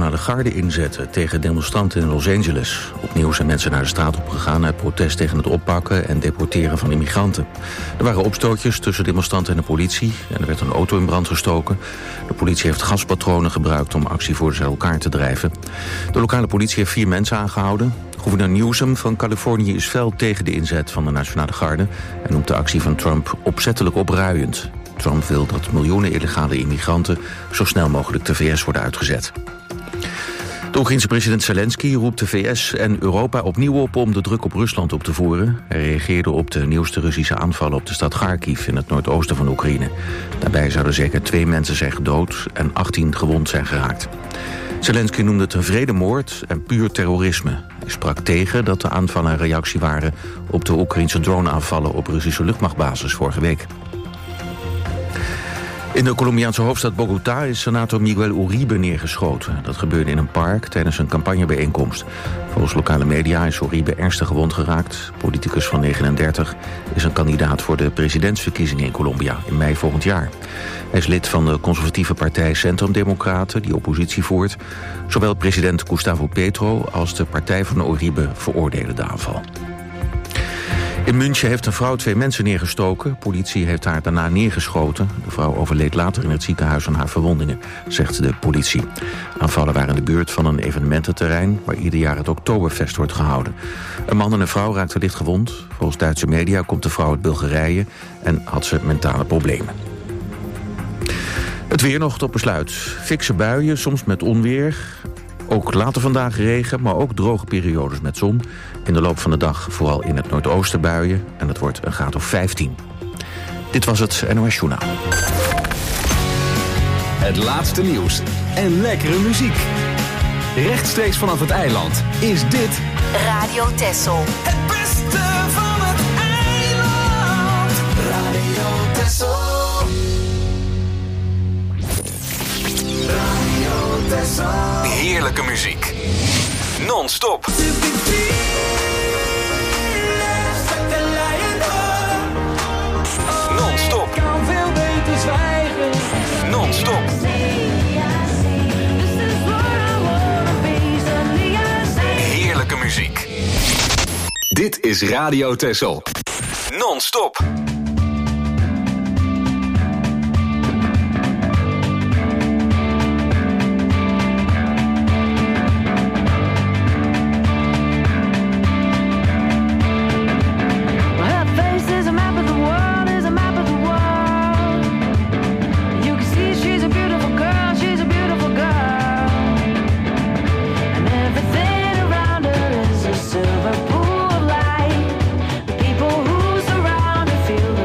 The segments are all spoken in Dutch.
Nationale Garde inzetten tegen demonstranten in Los Angeles. Opnieuw zijn mensen naar de straat opgegaan uit protest tegen het oppakken en deporteren van immigranten. Er waren opstootjes tussen demonstranten en de politie en er werd een auto in brand gestoken. De politie heeft gaspatronen gebruikt om actievoerders uit elkaar te drijven. De lokale politie heeft 4 mensen aangehouden. Gouverneur Newsom van Californië is fel tegen de inzet van de Nationale Garde en noemt de actie van Trump opzettelijk opruiend. Trump wil dat miljoenen illegale immigranten zo snel mogelijk de VS worden uitgezet. De Oekraïense president Zelensky roept de VS en Europa opnieuw op om de druk op Rusland op te voeren. Hij reageerde op de nieuwste Russische aanvallen op de stad Kharkiv in het noordoosten van Oekraïne. Daarbij zouden zeker 2 mensen zijn gedood en 18 gewond zijn geraakt. Zelensky noemde het een vredemoord en puur terrorisme. Hij sprak tegen dat de aanvallen een reactie waren op de Oekraïense droneaanvallen op Russische luchtmachtbasis vorige week. In de Colombiaanse hoofdstad Bogotá is senator Miguel Uribe neergeschoten. Dat gebeurde in een park tijdens een campagnebijeenkomst. Volgens lokale media is Uribe ernstig gewond geraakt. Politicus van 39 is een kandidaat voor de presidentsverkiezingen in Colombia in mei volgend jaar. Hij is lid van de conservatieve partij Centrum Democraten, die oppositie voert. Zowel president Gustavo Petro als de partij van Uribe veroordelen de aanval. In München heeft een vrouw 2 mensen neergestoken. Politie heeft haar daarna neergeschoten. De vrouw overleed later in het ziekenhuis aan haar verwondingen, zegt de politie. Aanvallen waren in de buurt van een evenemententerrein waar ieder jaar het Oktoberfest wordt gehouden. Een man en een vrouw raakten licht gewond. Volgens Duitse media komt de vrouw uit Bulgarije en had ze mentale problemen. Het weer nog tot besluit. Fikse buien, soms met onweer. Ook later vandaag regen, maar ook droge periodes met zon. In de loop van de dag vooral in het noordoosten buien. En het wordt een graad of 15. Dit was het NOS Journaal. Het laatste nieuws en lekkere muziek. Rechtstreeks vanaf het eiland is dit Radio Texel. Het beste van het eiland. Radio Texel. Radio Texel. heerlijke muziek. Non-stop. Non-stop. Kan veel beter zwijgen. Non-stop. Heerlijke muziek. Dit is Radio Texel. Non-stop. Feel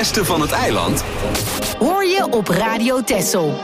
beste van het eiland hoor je op Radio Texel.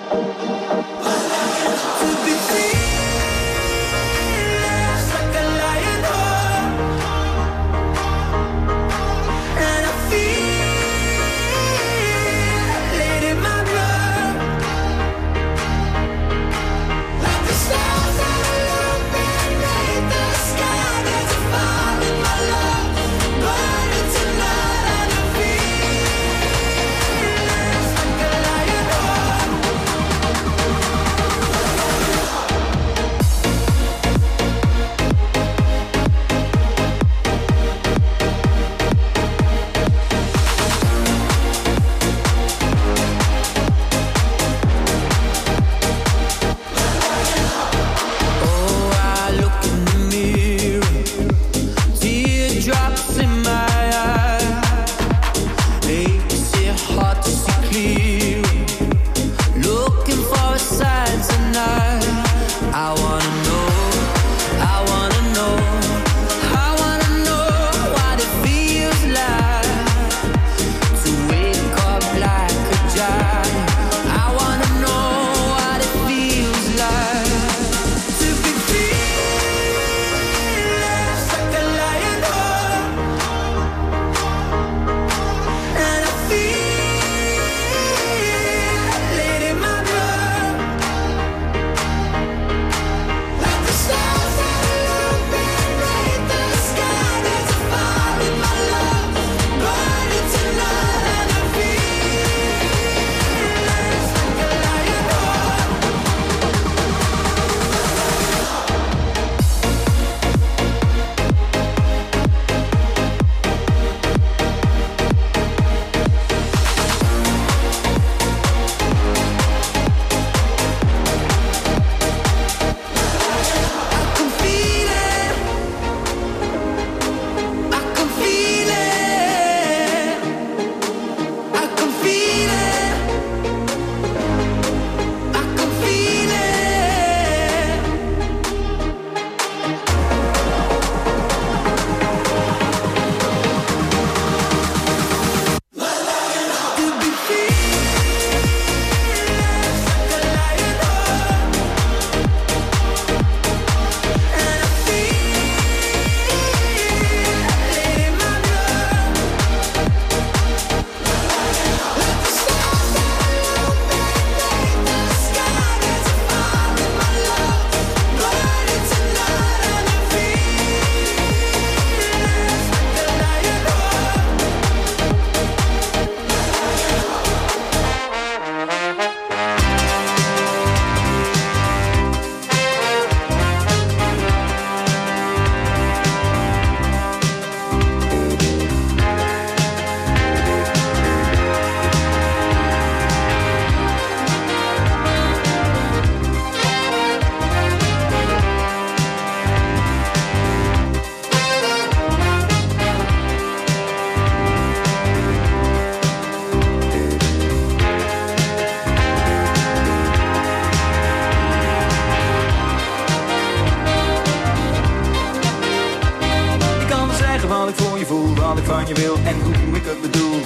wat ik van je wil en hoe ik het bedoel.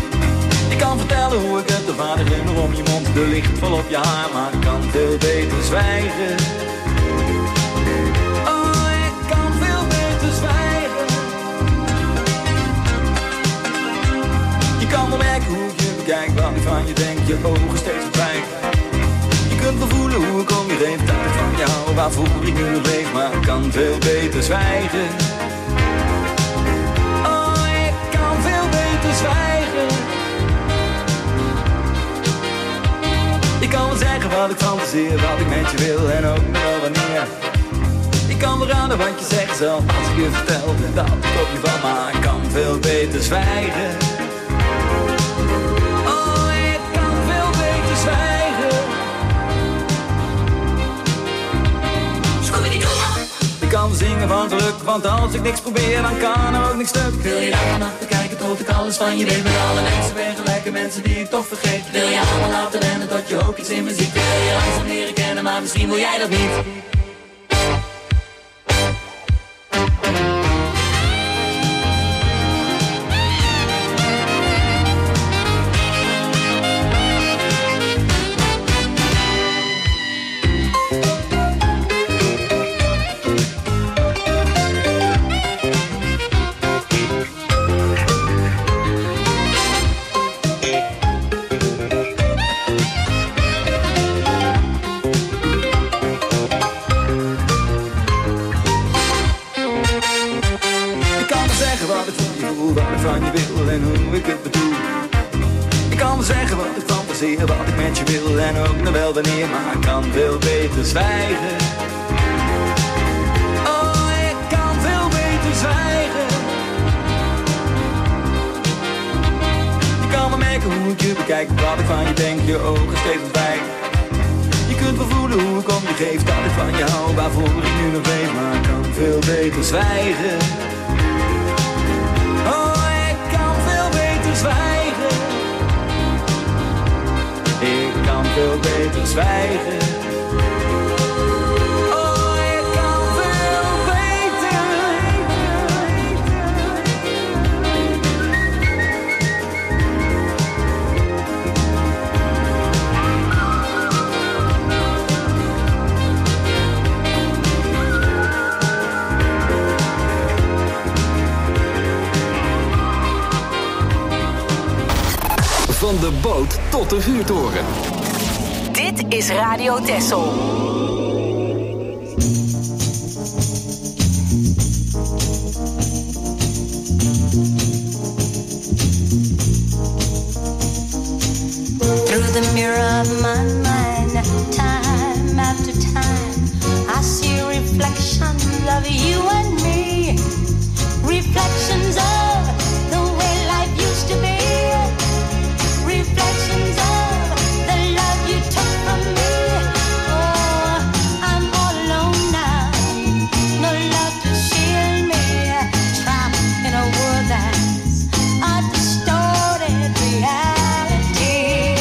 Ik kan vertellen hoe ik het, de vader om je mond, de licht vol op je haar, maar ik kan veel beter zwijgen. Oh, ik kan veel beter zwijgen. Je kan wel merken hoe ik je bekijk, wat ik van je denk, je ogen steeds verdwijnen. Je kunt wel voelen hoe ik om je heen, dat ik van jou, waarvoor ik nu leef, maar ik kan veel beter zwijgen. Zwijgen. Ik kan wel zeggen wat ik fantaseer, wat ik met je wil en ook nog wel wanneer. Ik kan wel raden wat je zegt zelf als ik je vertel dat ik op je val, maar ik kan veel beter zwijgen. Oh, ik kan veel beter zwijgen. Ik kan zingen van geluk, want als ik niks probeer dan kan er ook niks stuk. Wil je daar vannacht te kijken tot ik alles van je weet? Met alle mensen ben gelijke mensen die ik toch vergeet. Wil je allemaal laten rennen tot je ook iets in me ziet? Wil je langzaam leren kennen, maar misschien wil jij dat niet. wat ik van je wil en hoe ik het bedoel. Ik kan zeggen wat ik fantaseer, wat ik met je wil en ook nog wel wanneer, maar ik kan veel beter zwijgen. Oh, ik kan veel beter zwijgen. Je kan wel merken hoe ik je bekijk, wat ik van je denk, je ogen steeds ontwijken. Je kunt wel voelen hoe ik om je geef, dat ik van je hou, waarvoor ik nu nog leef, maar ik kan veel beter zwijgen. Oh, ik kan veel beter zwijgen. Ik kan veel beter zwijgen. Oh, ik kan veel beter. Van de boot tot de vuurtoren. Dit is Radio Texel. Through the mirror of my mind, time after time, I see reflections of you and me. Reflections of the way life used to be. Reflections of the love you took from me. Oh, I'm all alone now. No love to shield me. Trapped in a world that's a distorted reality.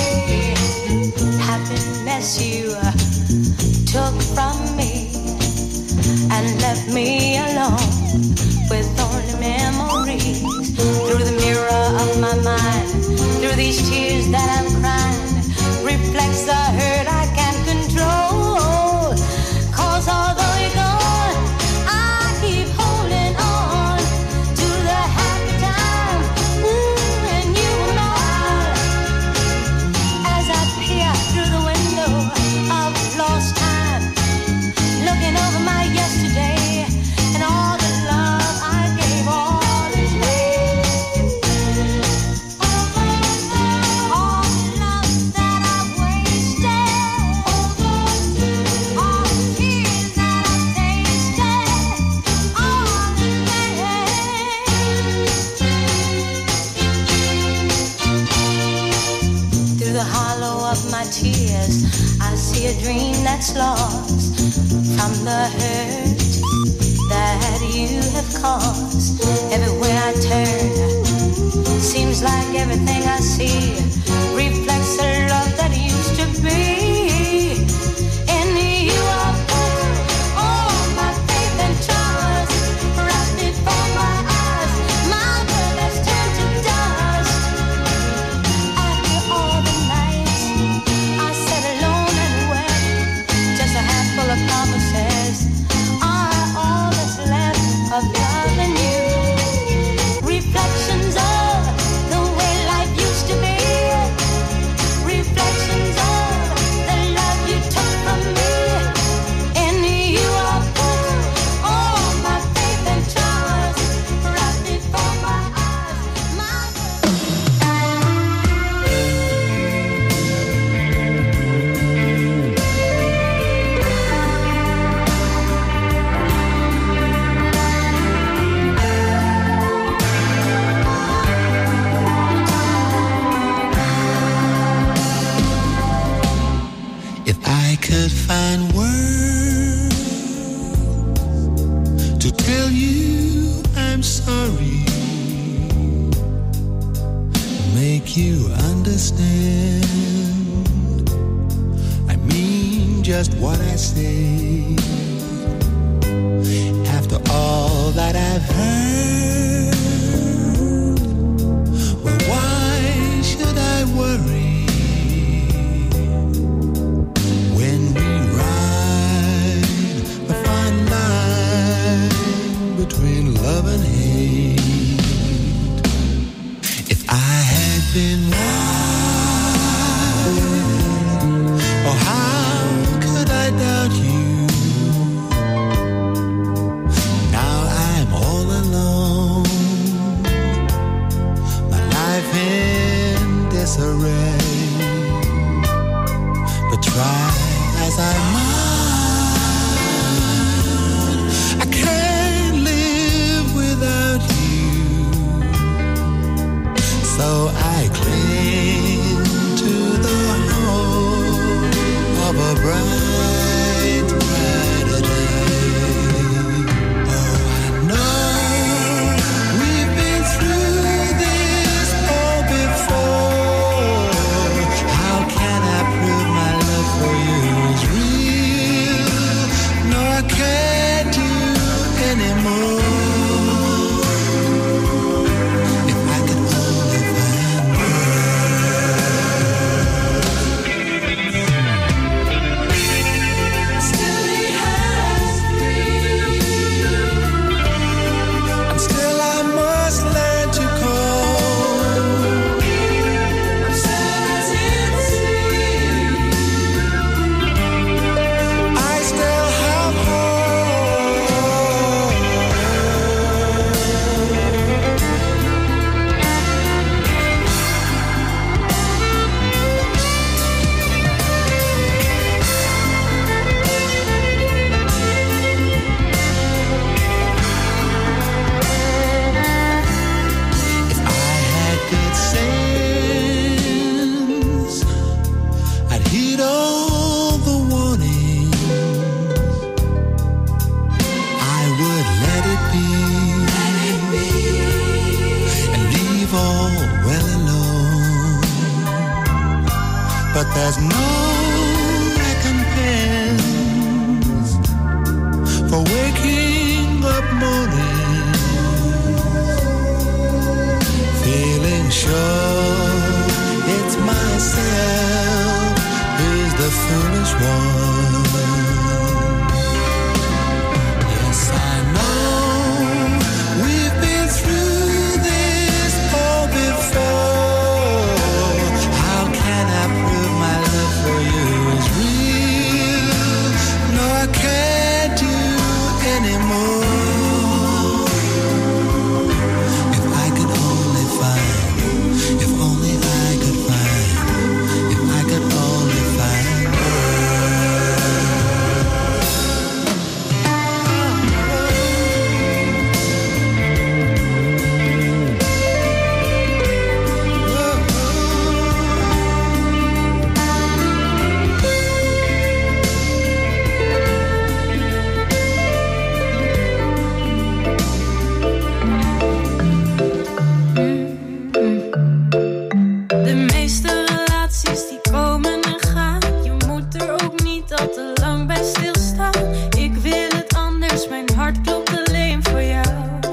Happiness you took from me and left me alone with only memories. Through the mirror of my mind, through these tears that I'm crying, reflects the hurt I can't control. 'Cause although you're gone, I keep holding on to the happy time when you were mine. As I peer through the window of lost time, looking over my yesterday and all the love I gave, all is my tears, I see a dream that's lost from the hurt that you have caused. Everywhere I turn, seems like everything I see reflects the love that used to be. In you I put all my faith and trust, right before my eyes, my world has turned to dust. After all the nights I sat alone and wept, just a handful of promises are all that's left of loving you. Reflections of the way life used to be. Reflections of the love you took from me. In you I put all my faith and trust, right before my eyes, my If I could find words to tell you I'm sorry, make you understand, I mean just what I say. After all that I've heard, well, why should I worry? When we ride a fine line between love and hate, if I had been wise, oh, how could I doubt you? Now I'm all alone There's no recompense for waking up morning, feeling sure it's myself who's the foolish one. Yes, I know we've been through this all before. How can I prove my love for you is real? No, I can't do anymore. If I could only find, if only I could find, if I could only find her. De meeste relaties die komen en gaan. Je moet er ook niet al te lang bij stilstaan. Ik wil het anders, mijn hart klopt alleen voor jou.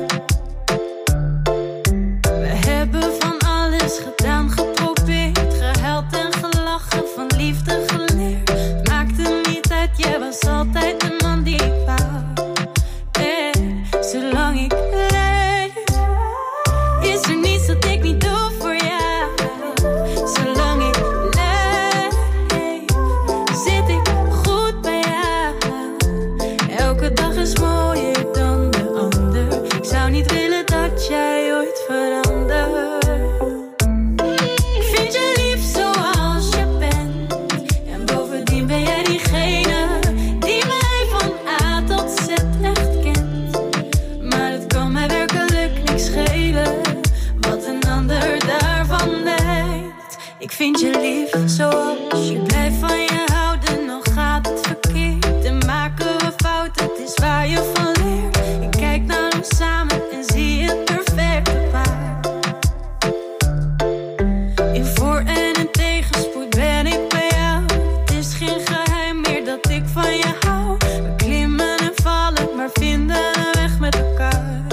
We hebben van alles gedaan, geprobeerd, gehuild en gelachen, van liefde geleerd. Het maakte niet uit, jij was altijd de man die ik wou. En zolang ik leef, is er niets dat ik niet doe voor jou. Zolang ik leef, zit ik goed bij jou. Elke dag is mooier dan de ander. Ik zou niet willen dat jij ooit verandert. Ik vind je lief zoals je bent. En bovendien ben jij diegene die mij van A tot Z echt kent. Maar het kan mij werkelijk niks schelen wat een ander daarvan denkt. Ik vind je lief zoals je blijft van je houden. Nog gaat het verkeerd en maken we fouten. Het is waar je van leert. Ik kijk naar ons samen en zie het perfecte paar. In voor- en in tegenspoed ben ik bij jou. Het is geen geheim meer dat ik van je hou. We klimmen en vallen, maar vinden een weg met elkaar.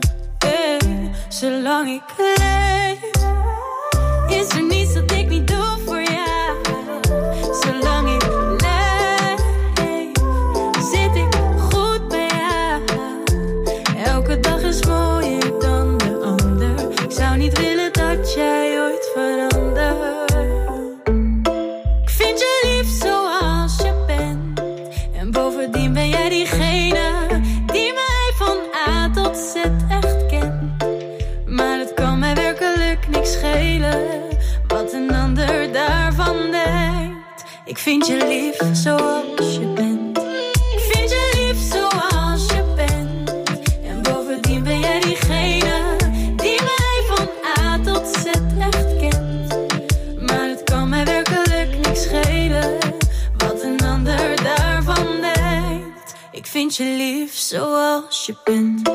Zolang ik leef, is er niets dat ik niet doe voor jou. Zolang ik leef, zit ik goed bij jou. Elke dag is mooier dan de ander. Ik zou niet willen dat jij ooit verandert. Ik vind je lief zoals je bent. En bovendien ben jij diegene die mij van A tot Z echt kent. Maar het kan mij werkelijk niks schelen wat een ander daarvan denkt. Ik vind je lief zoals je bent. Ik vind je lief zoals je bent. En bovendien ben jij diegene die mij van A tot Z echt kent. Maar het kan mij werkelijk niks schelen wat een ander daarvan denkt. Ik vind je lief zoals je bent.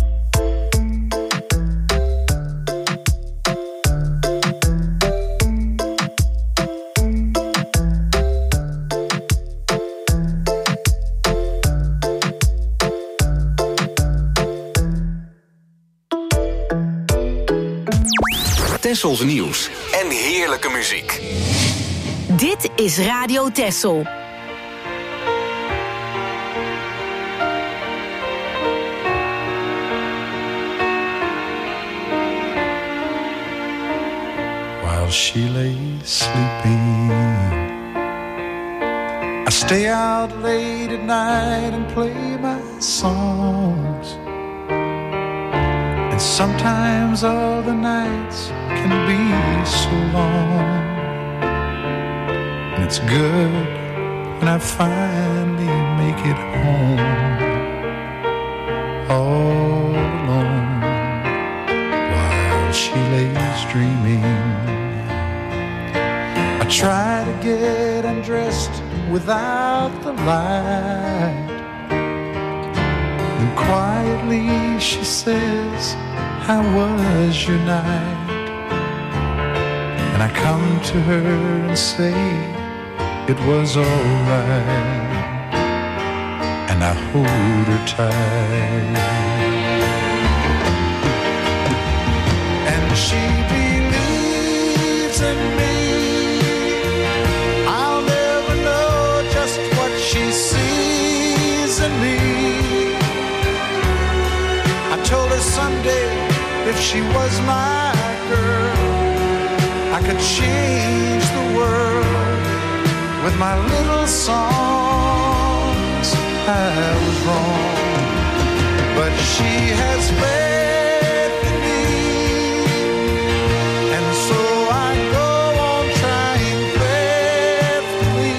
Tessels nieuws en heerlijke muziek. Dit is Radio Tessel. While she lays sleeping, I stay out late at night and play my songs. And sometimes all the nights can be so long. And it's good when I finally make it home, all alone, while she lays dreaming. I try to get undressed without the light. Then quietly she says, how was your night? And I come to her and say, it was alright, and I hold her tight. And she believes in me. I'll never know just what she sees in me. I told her someday if she was my girl, I could change the world with my little songs. I was wrong, but she has faith in me, and so I go on trying faithfully.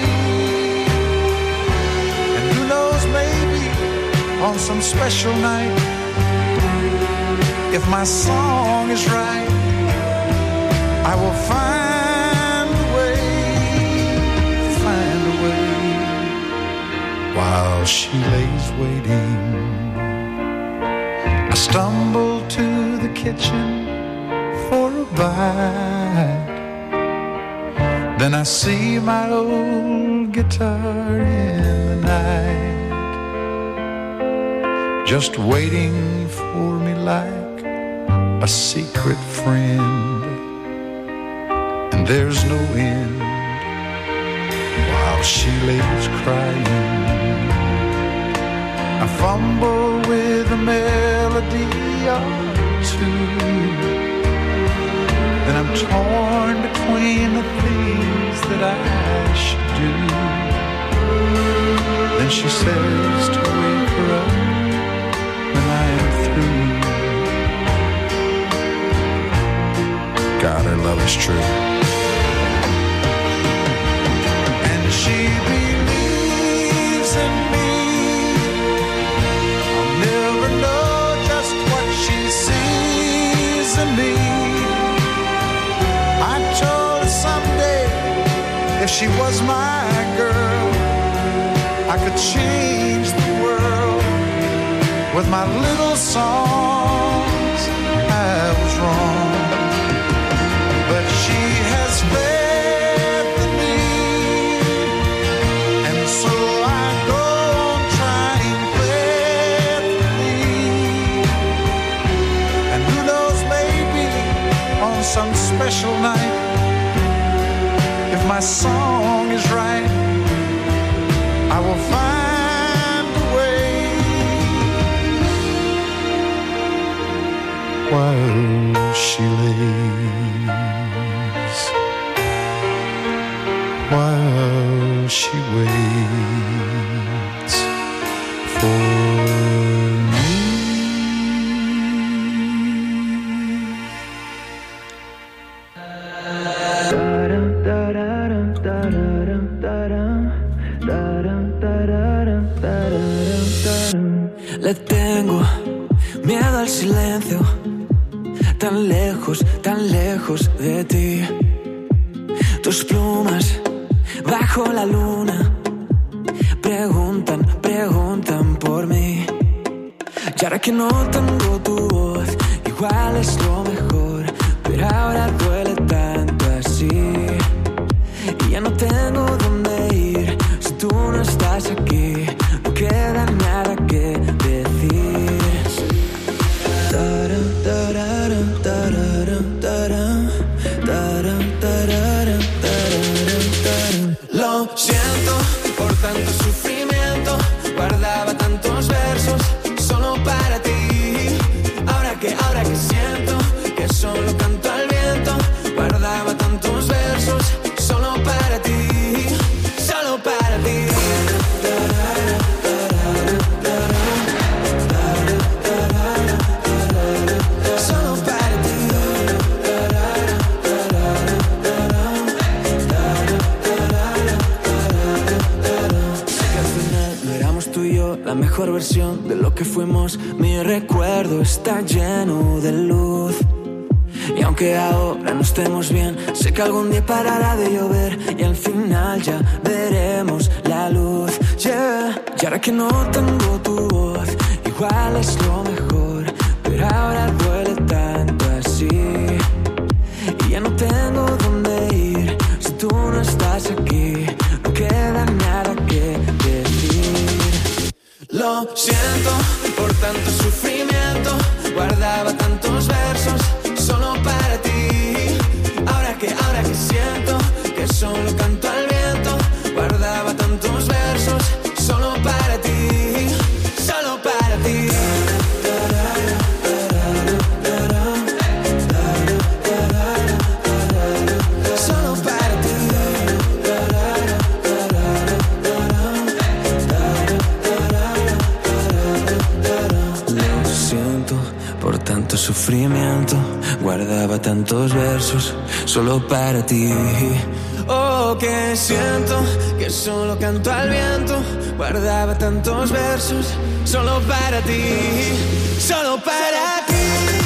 And who knows, maybe on some special night, if my song is right, I will find a way, while she lays waiting. I stumble to the kitchen for a bite. Then I see my old guitar in the night, just waiting for me like a secret friend. And there's no end while she lays crying. I fumble with a melody or two, then I'm torn between the things that I should do. Then she says to wake her up when I am through. God, her love is true. And she believes in me. I'll never know just what she sees in me. I told her someday if she was my girl, I could change the world with my little songs. I was wrong, but she has faith in me, and so I go on trying faithfully. And who knows, maybe on some special night, if my song is right, I will find a way, while she lays, while she waits for me. Le tengo miedo al silencio, tan lejos de ti. Tus plumas bajo la luna preguntan por mí. Y ahora que no tengo tu voz, igual es lo mejor, pero ahora duele tanto así. Y ya no tengo dónde ir si tú no estás aquí. No queda nada que decir. Lo siento por tanto sufrimiento, guardaba tantos versos solo para ti. Ahora que siento que solo canto al viento, guardaba tantos versos solo para ti, solo para ti. La mejor versión de lo que fuimos, mi recuerdo está lleno de luz. Y aunque ahora no estemos bien, sé que algún día parará de llover y al final ya veremos la luz. Yeah. Y ahora que no tengo tu voz, igual es lo mejor, pero ahora duele tanto así. Y ya no tengo dónde ir si tú no estás aquí. No viento, guardaba tantos versos solo para ti. Oh, que siento que solo canto al viento, guardaba tantos versos solo para ti, solo para ti.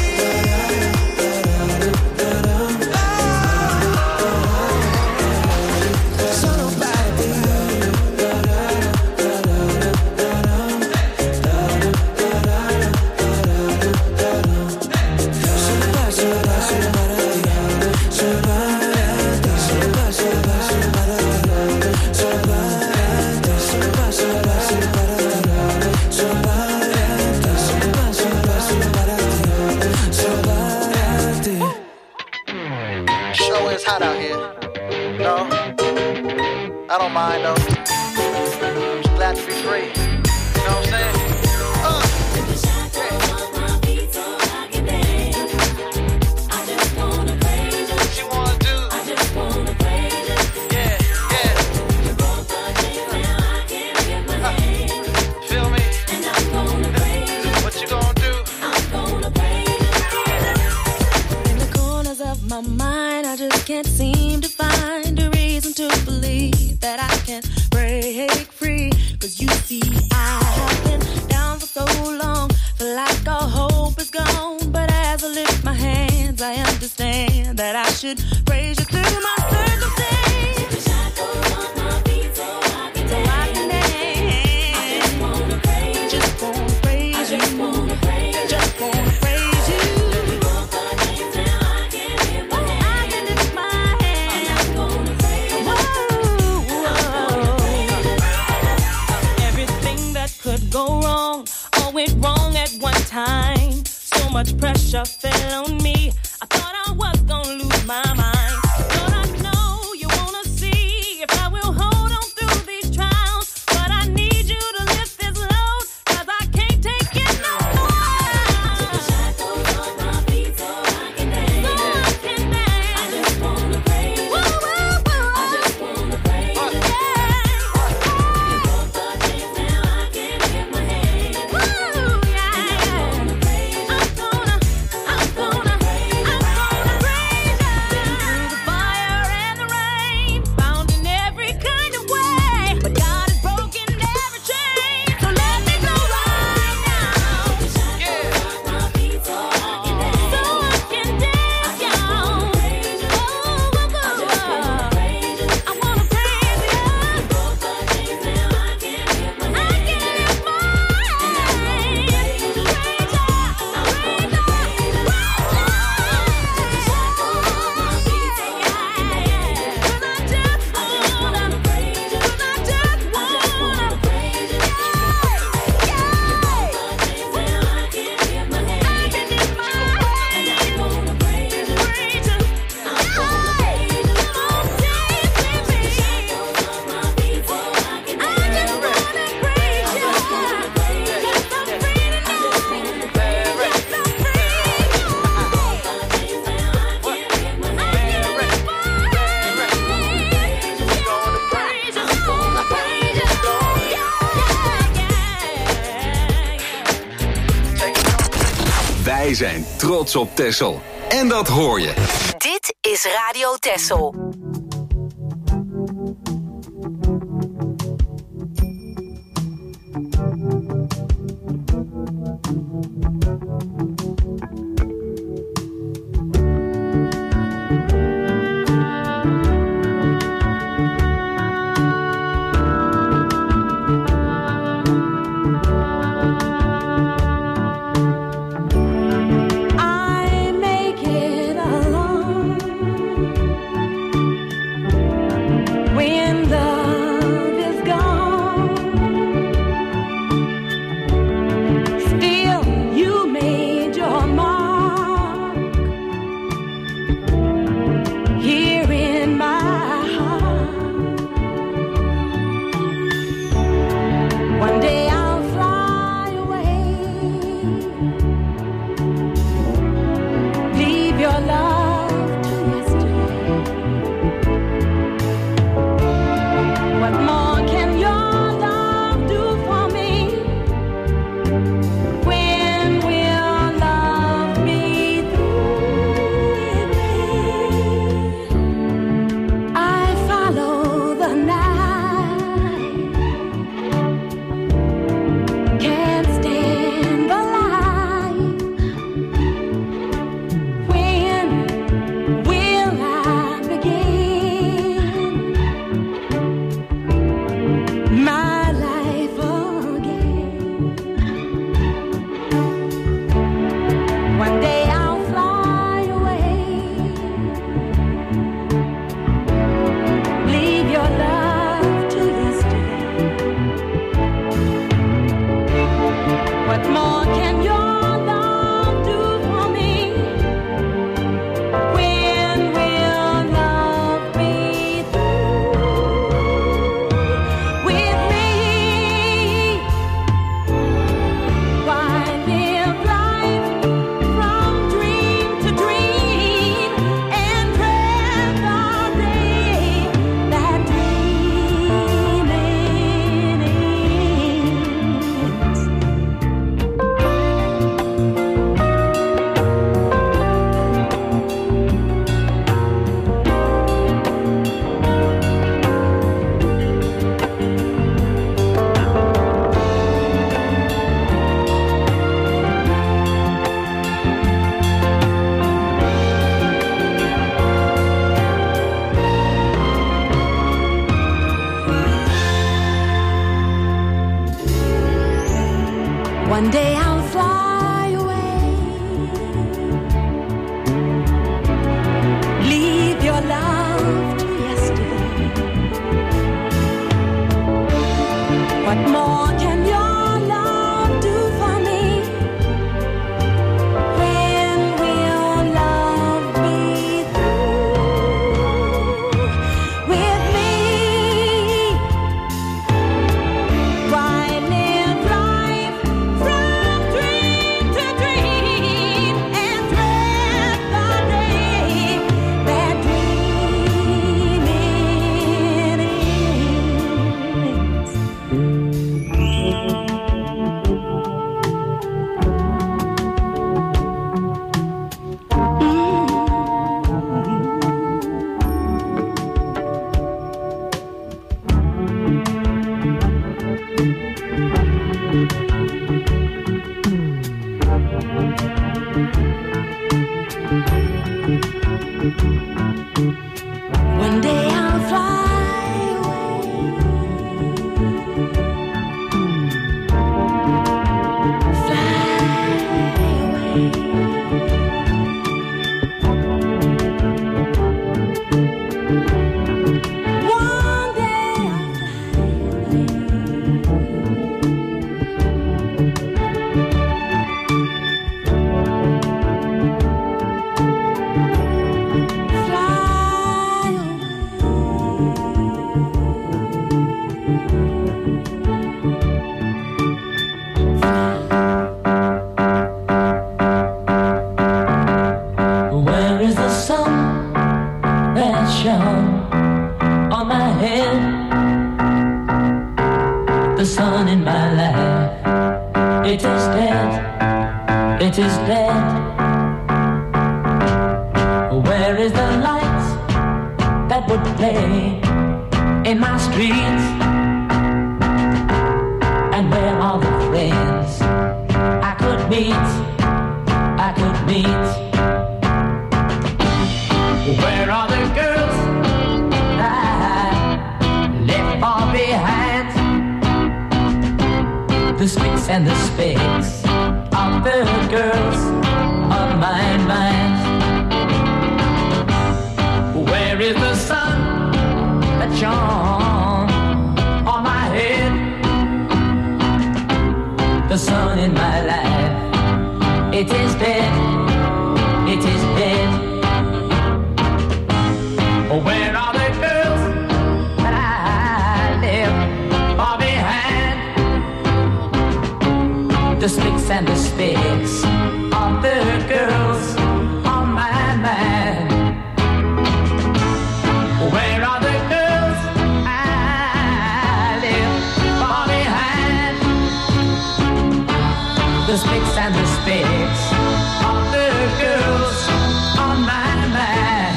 I don't mind though. Just glad to be free. You know what I'm saying? Can't seem to find a reason to believe that I can break free. Cause you see, I have been down for so long, feel like all hope is gone. But as I lift my hands, I understand that I should praise you through my circumstance. Time. So much pressure fell on me. I thought I was gonna lose my mind. But I know you wanna see if I will hold on through these trials. But I need you to lift this load, cause I can't take it no more. Take the shackles off my feet so I can dance. So I can dance. I just wanna praise you. I just wanna praise you. You broke the chains, now I can lift my hands. Wij zijn trots op Texel. En dat hoor je. Dit is Radio Texel. One day I'll fly away. The sun in my life, it is dead, it is dead. Where is the light that would play in my streets? And where are the friends I could meet, I could meet? Where are the girls I left far behind? The speaks and the speaks of the girls of my mind. Where is the sun that shone on my head? The sun in my life, it is dead, it is dead. Where are the girls that I left far behind? The speaks and the speaks of the girls on my mind. Where are the girls I left far behind? The speaks and the speaks of the girls on my mind.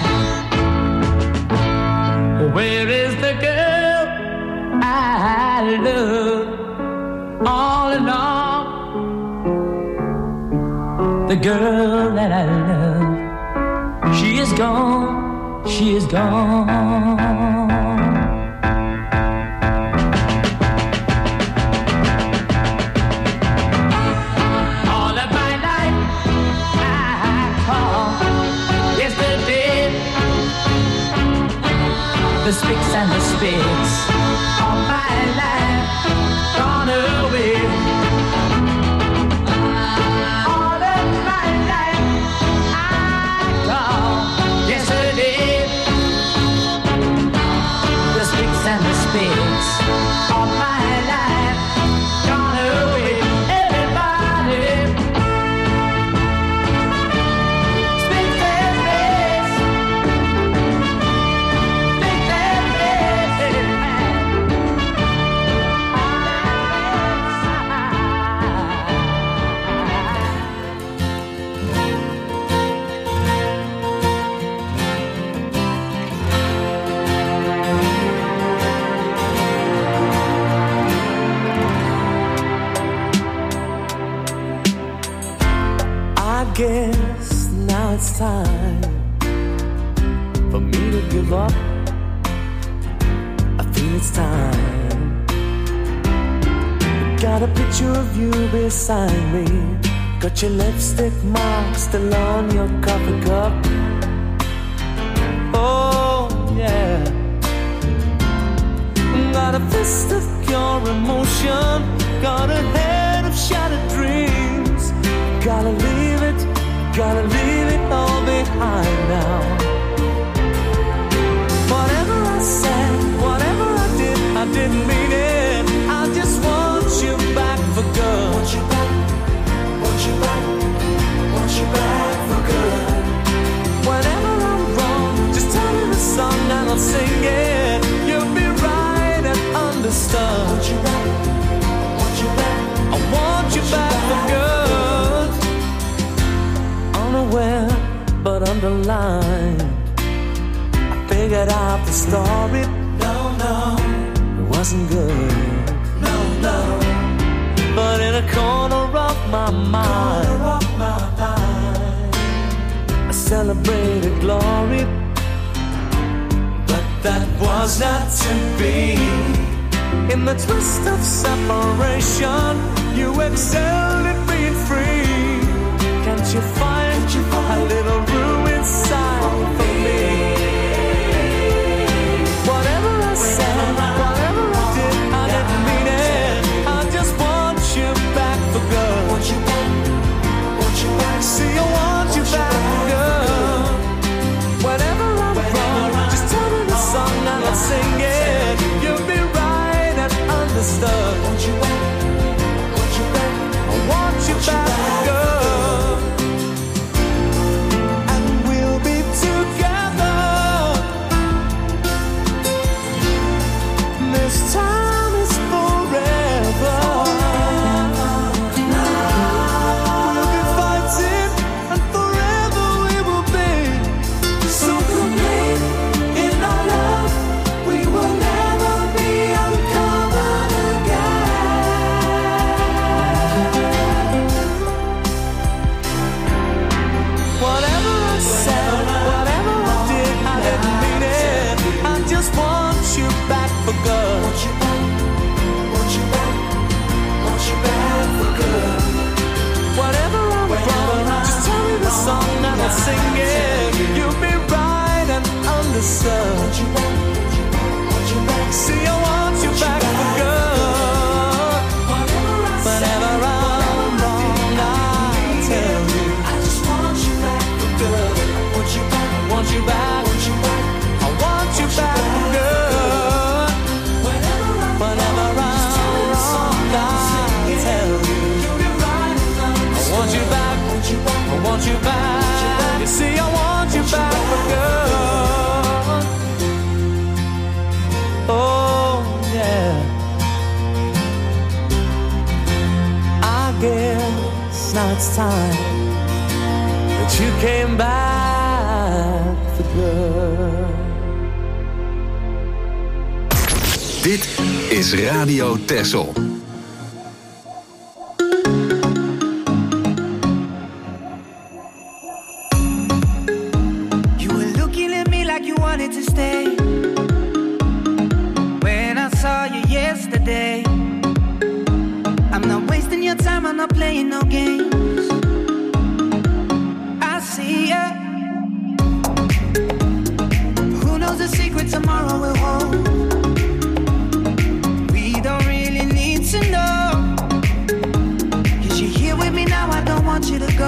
Where is the girl I love all along? The girl that I love, she is gone, she is gone. All of my life I call yesterday. The speaks and the speaks of my life gone away. And the speaks of my life gone away. Everybody speaks their face, speaks their I guess now it's time for me to give up. I feel it's time. Got a picture of you beside me. Got your lipstick mark still on your coffee cup. Oh yeah. Got a fist of pure emotion. Got a head of shattered dreams. Gotta leave it all behind now. Whatever I said, whatever I didn't mean it. I just want you back for good. Want you back, want you back, want you back for good. Whenever I'm wrong, just tell me the song and I'll sing it. You'll be right and understood. Want you back, want you back, I want you back for good. Unaware but underlined, I figured out the story. No, it wasn't good. No, but in a corner of my mind, I celebrated glory. But that was not to be. In the twist of separation, you excelled at being free. Can't you find a little room inside for me? Whatever I said, whatever I did, I didn't mean it. I just want you back for good. Want you back, want you back. See, I want you back for good. Whenever I'm wrong, just tell me the song and I'll sing it. You'll be right and understood. Want you back, want you back. I want you back for good. And we'll be together. This time is forever. We'll be fighting and forever we will be. So complete in our love, we will never be uncovered again. Whatever I said, whatever I did, I didn't mean it. I just want you back for good. Want you back, want you back, want you back for good. Whatever I'm wrong, just tell me the song and I'll sing it. You'll be right and understood. Want you back, want you back. See, I want you back for good. Whenever I'm wrong, I'll tell you. I just want you back for good. Want you back, want you back, want you back. I want you back for good. Whenever I'm wrong, I'll tell you. I want you back, I want you back. You see, I want you back for good. Oh, yeah. I guess now it's time that you came back for good. Dit is Radio Texel. You were looking at me like you wanted to stay. When I saw you yesterday, I'm not wasting your time, I'm not playing no games. I see ya. Who knows the secret tomorrow will hold? We don't really need to know. 'Cause you're here with me now, I don't want you to go.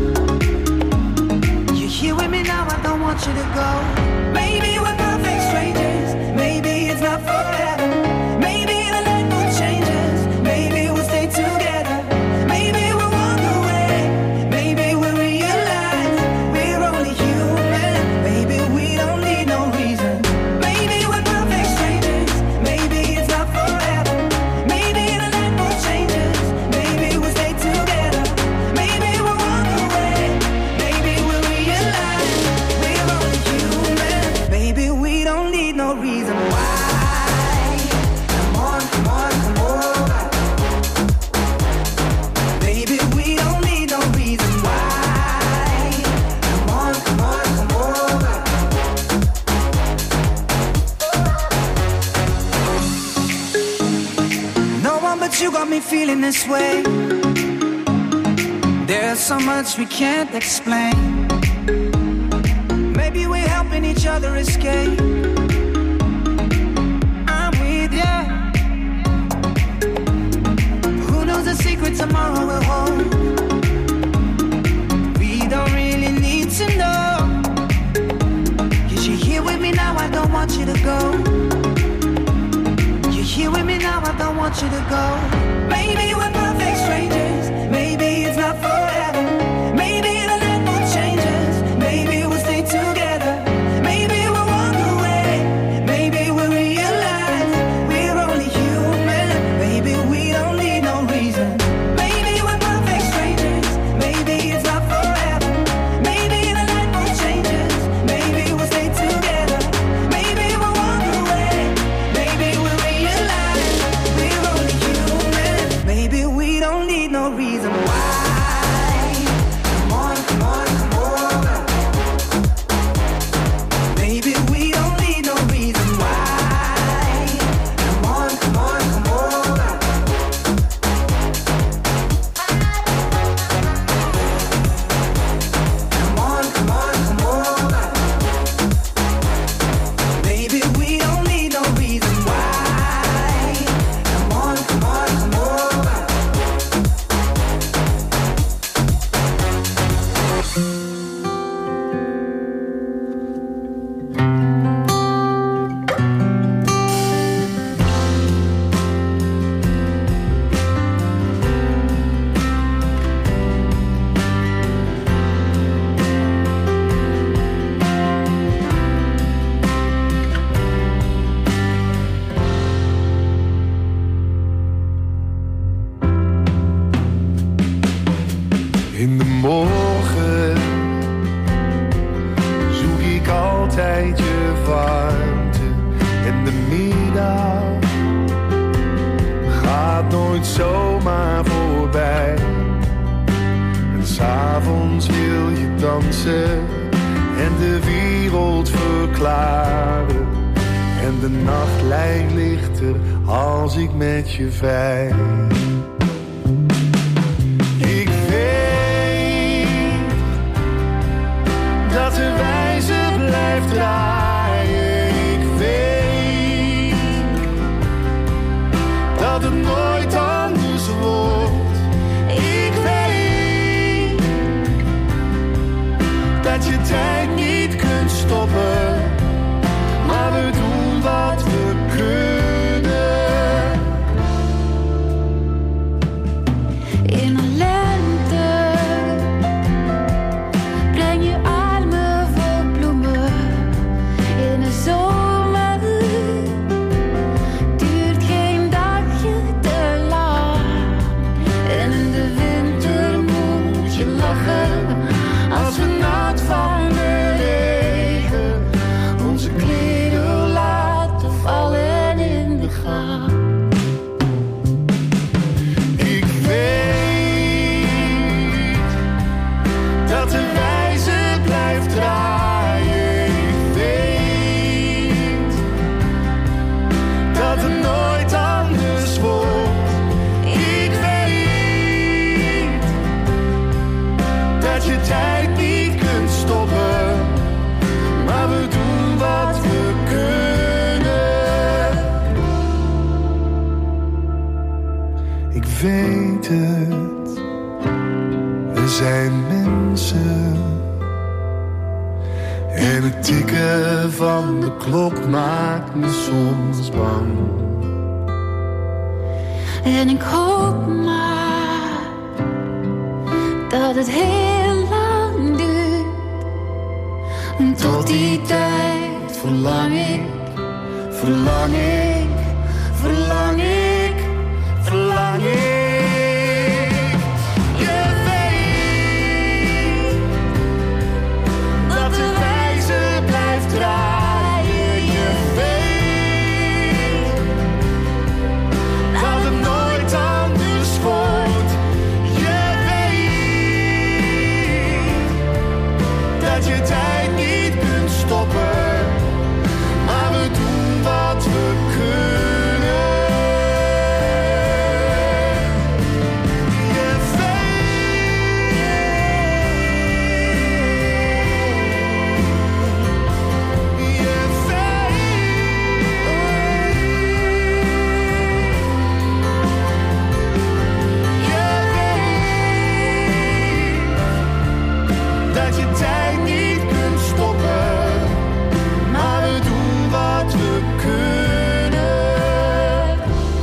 You're here with me now, I don't want you to go. Maybe we're perfect strangers, maybe it's not forever. Maybe the light will change us, maybe we'll stay together. Maybe we'll walk away, maybe we'll realize we're only human. Maybe we don't need no reason. Maybe we're perfect strangers, maybe it's not forever. Maybe the light will change us, maybe we'll stay together. Maybe we'll walk away, maybe we'll realize we're only human. Maybe we don't need no reason why. Come on, come on, come over. Baby, we don't need no reason why. Come on, come on, come over. No one but you got me feeling this way. There's so much we can't explain. Maybe we're helping each other escape. I'm with ya. Who knows the secret tomorrow will hold? We don't really need to know. 'Cause you're here with me now, I don't want you to go. You're here with me now, I don't want you to go. Maybe we're perfect strangers, maybe it's not forever. Maybe the light will change us, maybe we'll stay together. Maybe we'll walk away, maybe we'll realize we're only human. Maybe we don't need no reason. Maybe we're perfect strangers, maybe it's not forever. Maybe the light will change us, maybe we'll stay together. Maybe we'll walk away, maybe we'll realize we're only human. Maybe we don't need no reason why. tijdje warmte en de middag gaat nooit zomaar voorbij. En 's avonds wil je dansen en de wereld verklaren. En de nacht lijkt lichter als ik met je vrij. Ik weet dat de wijze blijft draaien. Ik weet dat het nooit anders wordt. Ik weet dat je tijd niet kunt stoppen, maar we doen wat we kunnen. In een lente breng je armen vol bloemen. In een zomer duurt geen dagje te lang. En in de winter moet je lachen als we nat van de regen onze kleren laten vallen in de gang. Ik weet dat de wijze blijft draaien. Ik weet dat het nooit anders wordt. Ik weet dat je tijd niet kunt stoppen, maar we doen wat we kunnen. Ik weet het, we zijn mensen. En het tikken van de klok maakt me soms bang. En ik hoop maar dat het heel lang duurt. En tot die tijd verlang ik, verlang ik, verlang ik, verlang ik. Je weet dat de wijze blijft draaien. Je weet dat het nooit anders wordt. Je weet dat je tijd niet kunt stoppen, maar we doen wat we kunnen. Je dat je tijd niet kunt stoppen, maar we doen wat we kunnen.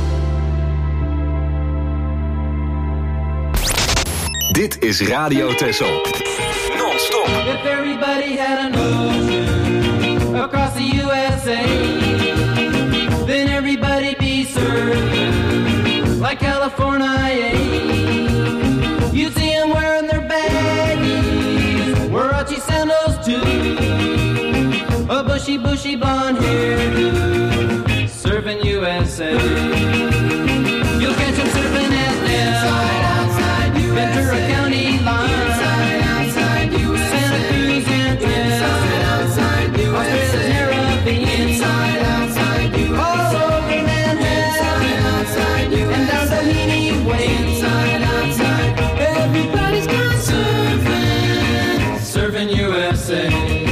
Dit is Radio Texel. Non-stop. If everybody had an ocean across the USA, then everybody'd be served like California. You'd see them wearing their baggies, Warachi sandals too, a bushy, bushy blonde hairdo, serving USA. You'll catch them surfing at Ventura County line, Santa Cruz and Australia's Caribbean, all over Manhattan, and down Doheny Way. Everybody's gone surfing USA.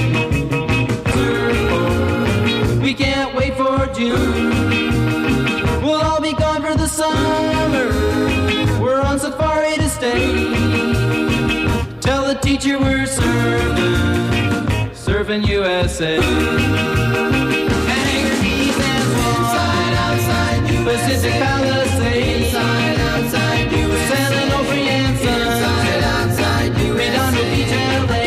We can't wait for June. We'll all be gone for the summer. We're on safari to stay. Tell the teacher we're surfing USA. Hang your knees and swim. Pacific Palisades. San Onofre and Sun. Redondo Beach, LA.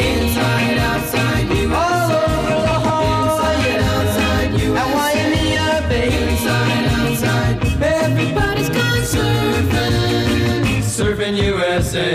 All over La Jolla. At Waimea Bay. Everybody's gone surfing USA.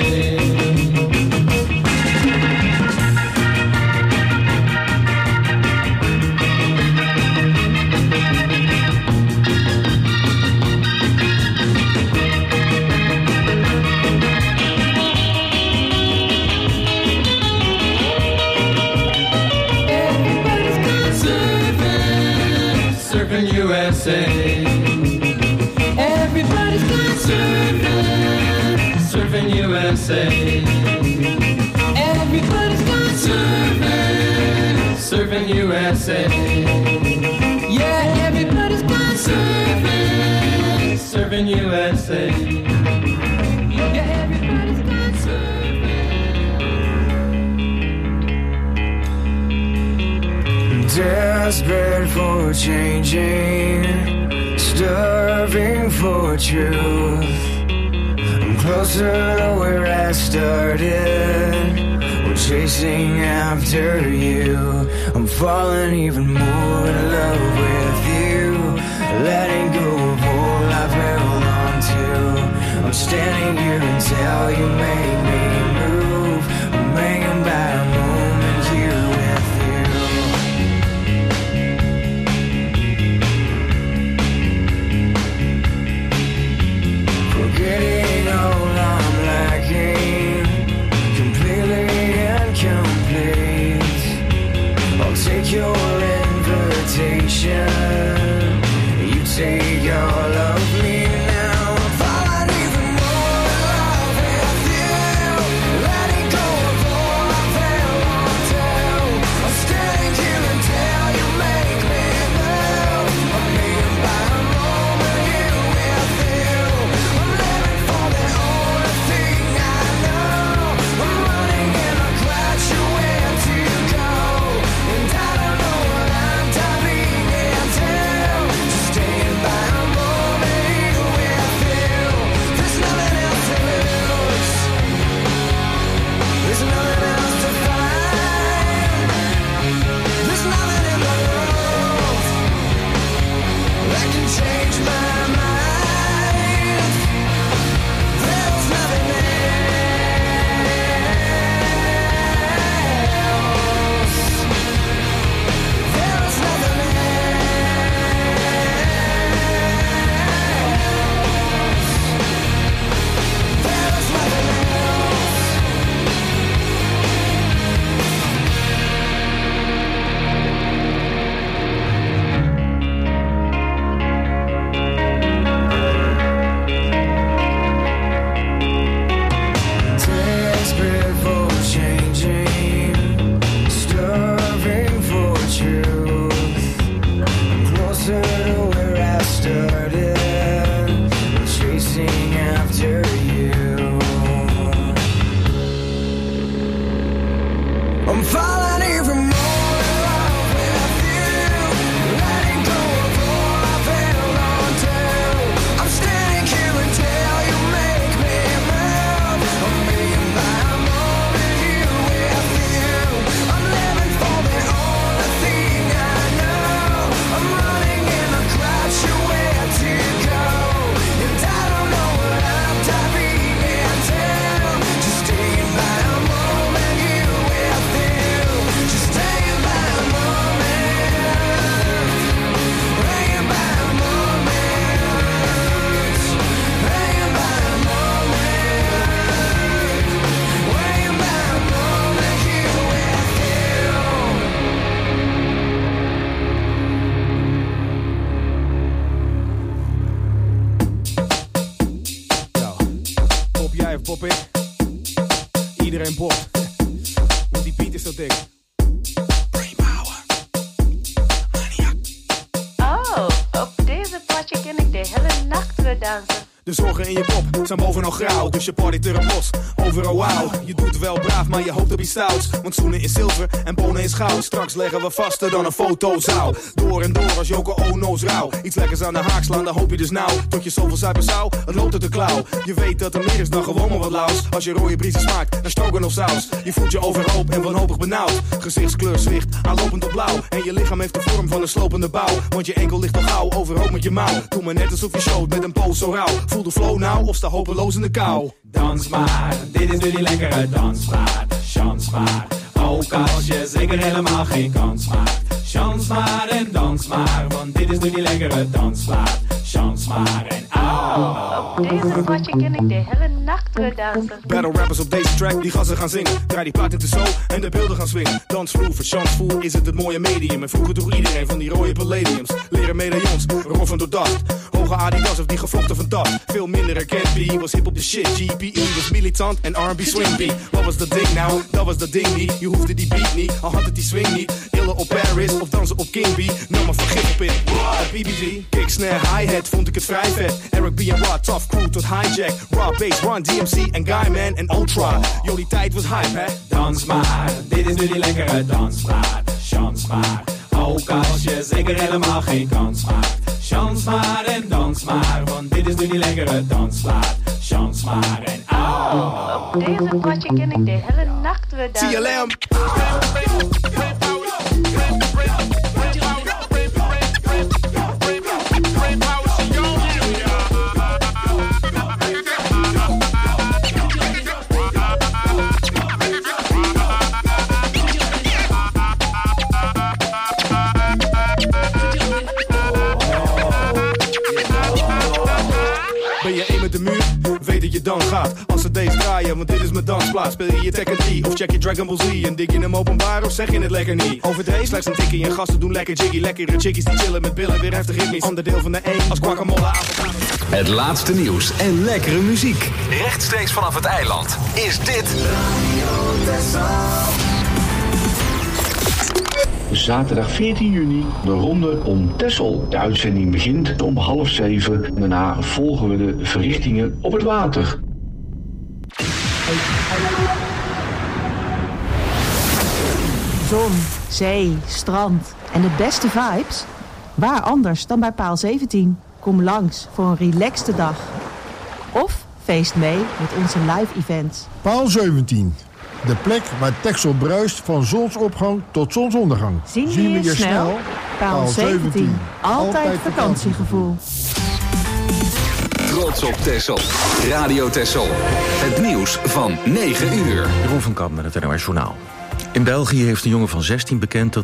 Surfing USA. Everybody's gone surfing, surfing USA. Everybody's gone surfing, surfing USA. Yeah, everybody's gone surfing, surfing USA. Yeah, everybody's gone surfing. Desperate for changing, starving for truth. I'm closer to where I started. We're chasing after you. I'm falling even more in love with you. Letting go of all I've held on to. I'm standing here until you make me move. I'm hanging by a moment here with you. Forgetting all I'm lacking, completely incomplete. I'll take your invitation, you take all of me now. I'm falling even more in love with you, letting go of all I've held on to. I'm standing here until you make me move. I'm being by a moment here with you. I'm living for the only thing I know. I'm running and I crash you where to go. And I don't know what I'm diving into. Just staying by a moment here with you. There's nothing else to lose. There's nothing else to find. There's nothing in the world that can change my mind. There's nothing else. There is nothing else. There is nothing else. Desperate for changing, starving for truth. I'm closer to where I started, chasing after you. I'm falling even more in love with you, letting go of all I've held on to. I'm standing here until you make me move. I'm being by a moment here with you. I'm living for the only thing I know. I'm running and I crash you where to go. And I don't know what I'm diving into. Just staying by a moment here with you. Just staying by a moment. Hanging by a moment. Hanging by a moment. Hanging by a moment here with you. Nou, pop jij of pop ik? Iedereen popt. Want die beat is zo dik. Oh, op deze potje ken ik de hele nacht weer dansen. De zorgen in je pop zijn bovenal grauw, dus je partyt er een bos. Overal wauw, je doet wel braaf, maar je hoopt op iets stouts. Want schoenen is zilver en bonen is goud. Straks leggen we vaster dan een fotozaal. Door en door als Joko Ono's rauw. Iets lekkers aan de haak slaan, dan hoop je dus nou. Tot je zoveel zuipen zou, het loopt uit de klauw. Je weet dat er meer is dan gewoon maar wat laus. Als je rode briesen smaakt, dan stroken of saus. Je voelt je overhoop en wanhopig benauwd. Gezichtskleur zwicht, aanlopend op blauw. En je lichaam heeft de vorm van een slopende bouw. Want je enkel ligt al gauw, overhoop met je mouw. Doe maar net alsof je showt met een poos zo rauw. Voel de flow nou of sta hopeloos in de kou. Dans maar, dit is nu die lekkere dansmaat. Chans maar, ook als je zeker helemaal geen kans maakt. Chans maar en dans maar, want dit is nu die lekkere dansmaat. Chans maar en au. Op deze potje ken ik de hele nacht nacht weer dansen. Battle rappers op deze track, die gassen gaan zingen. Draai die plaat in de zo en de beelden gaan swingen. Dansvloer, verchansvoer is het mooie medium. En vroeger droeg iedereen van die rode palladiums. Leren medaillons, roffen door dacht. Hoge Adidas of die gevlochten van dat. Veel minder herkend, B was hip op de shit. GPE was militant en R&B swing beat. Wat was dat ding nou? Dat was dat ding niet. Je hoefde die beat niet, al had het die swing niet. Illen op Paris of dansen op King B. Nam maar vergif op in. BBG, kick, snare, hi-hat vond ik het vrij vet. Eric B en Rod, tough crew tot hijack. Raw bass, Run, DMC en Guyman en Ultra. Yo, die tijd was hype, hè? Dans maar, dit is nu die lekkere dansplaat. Chans maar, ook als je zeker helemaal geen kans maakt. Chans maar en dans maar, want dit is nu die lekkere dansplaat. Chans maar en au. Op deze potje ken ik de hele nacht weer dansen. TLM. Ben je één met de muur? Weet dat je dan gaat. Als ze deze draaien, want dit is mijn dansplaats. Speel je Tekken 3 of check je Dragon Ball Z? En dik je hem openbaar of zeg je het lekker niet? Overdreven, slechts een tikkie en gasten doen lekker jiggy. Lekkere chickies die chillen met billen, weer heftig ritmisch. Onderdeel van de 1 als guacamole avocado. Het laatste nieuws en lekkere muziek. Rechtstreeks vanaf het eiland. Is dit Zaterdag 14 juni, de ronde om Texel. De uitzending begint om 6:30. Daarna volgen we de verrichtingen op het water. Zon, zee, strand en de beste vibes? Waar anders dan bij Paal 17? Kom langs voor een relaxte dag. Of feest mee met onze live events. Paal 17. De plek waar Texel bruist van zonsopgang tot zonsondergang. Zien we je snel? Paal 17. Altijd vakantiegevoel. Trots op Texel. Radio Texel. Het nieuws van 9 uur. Jeroen van Kamp met het NOS Journaal. In België heeft een jongen van 16 bekend dat